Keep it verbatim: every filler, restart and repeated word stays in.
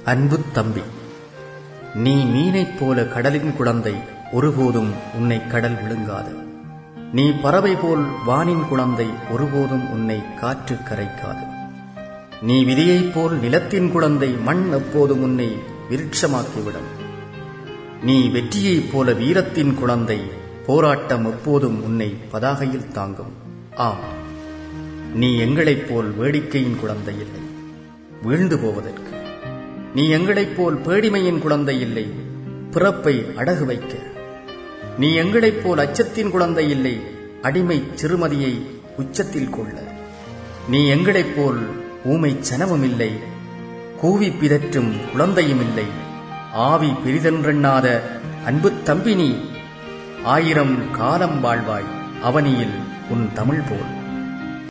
அன்பு தம்பி, நீ மீனைப் போல கடலின் குழந்தை, ஒருபோதும் உன்னை கடல் விழுங்காது. நீ பறவை போல் வானின் குழந்தை, ஒருபோதும் உன்னை காற்று கரைக்காது. நீ விதியைப் போல் நிலத்தின் குழந்தை, மண் எப்போதும் உன்னை விருட்சமாக்கிவிடும். நீ வெற்றியைப் போல வீரத்தின் குழந்தை, போராட்டம் எப்போதும் உன்னை பதாகையில் தாங்கும். ஆம், நீ எங்களைப் போல் வேடிக்கையின் குழந்தை இல்லை, வீழ்ந்து போவதற்கு. நீ எங்களைப் போல் பேடிமையின் குழந்தை இல்லை, பிறப்பை அடகு வைக்க. நீ எங்களைப் போல் அச்சத்தின் குழந்தை இல்லை, அடிமை சிறுமதியை உச்சத்தில் கொள்ள. நீ எங்களைப் போல் ஊமை சனமும் இல்லை, கூவி பிதற்றும் குழந்தையும் இல்லை. ஆவி பெரிதென்றெண்ணாத அன்பு தம்பி நீ, ஆயிரம் காலம் வாழ்வாய் அவனியில் உன் தமிழ் போல்.